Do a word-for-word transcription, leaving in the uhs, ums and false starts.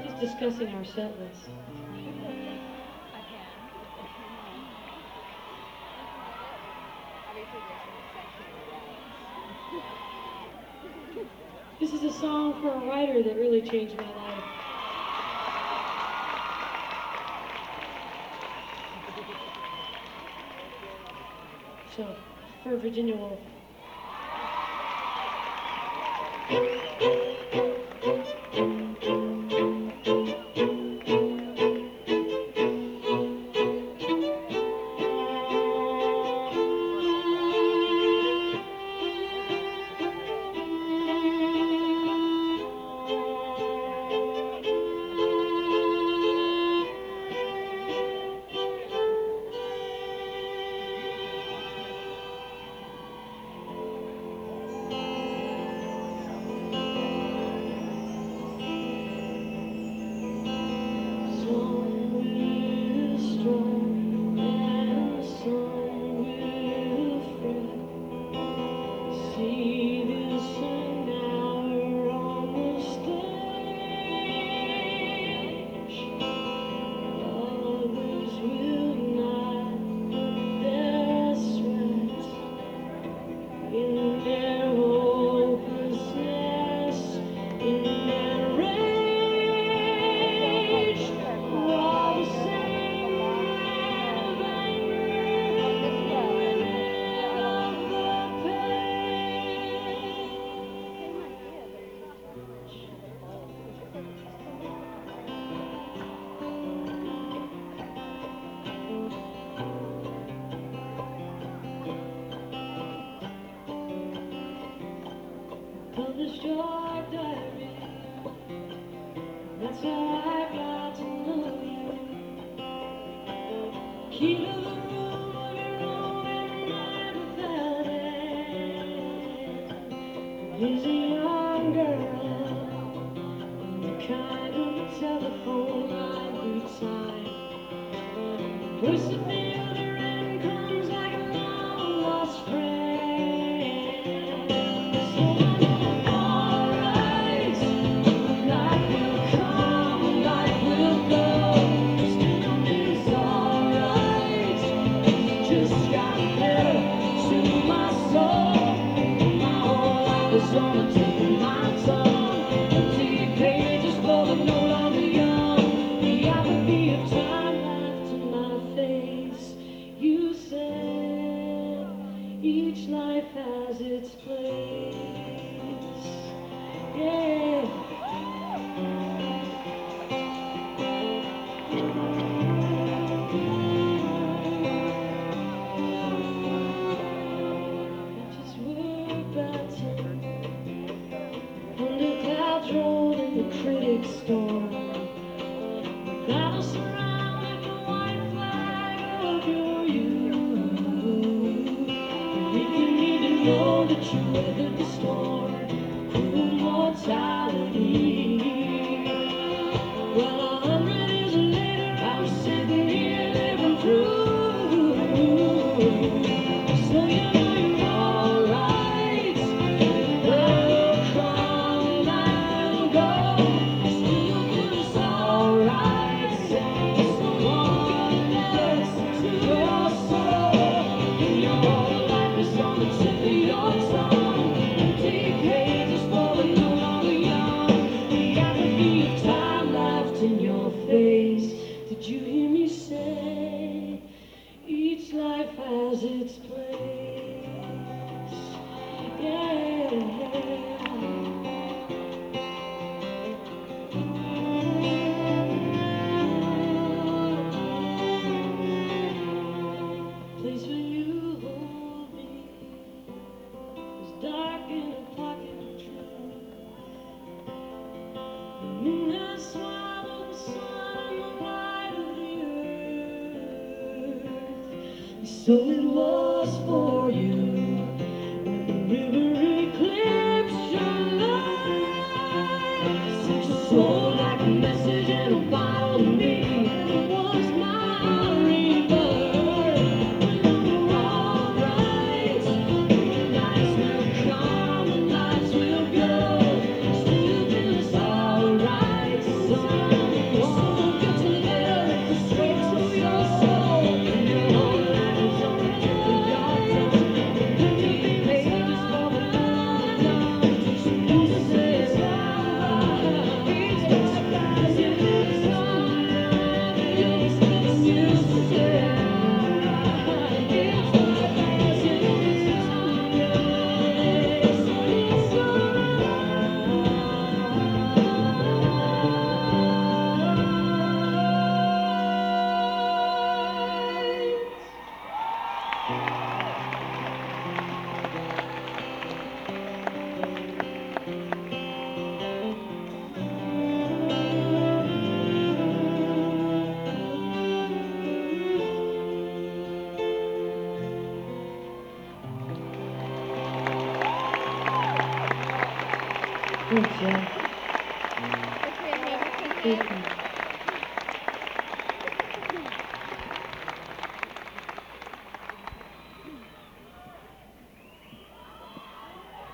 Just discussing our set list. This is a song for a writer that really changed my life. So, for Virginia Woolf. Published your diary. That's how I got to know you. Key to the room of your own every night without end. Here's a young girl, the kind of telephone line we'd sign. Voice at the other end comes like a long lost friend. Each life has its place, yeah. Just we're about to, under clouds roll in the critic storm. Battle surrounded the white flag of your youth. Know that you weathered the storm, cruel mortality. Well, a hundred years later, I'm sitting here living through. So you know you're alright. Well, come and go. Still feels alright. Someone less to your soul. Your whole life is on the tip of your tongue. Empty pages for the no longer young. The apathy of time left in your face. Did you hear me say each life has its place? Yeah. Place where you hold me is dark in a pocket of truth. The midnight swallow the sun and the light of the earth. So it was for you when the river eclipsed your light. Sent your soul like a message in a bottle to me. It was my rebirth. When you're alright, the nights will come, the nights will go. Still feels alright. Good job. What's your favorite Good color? job.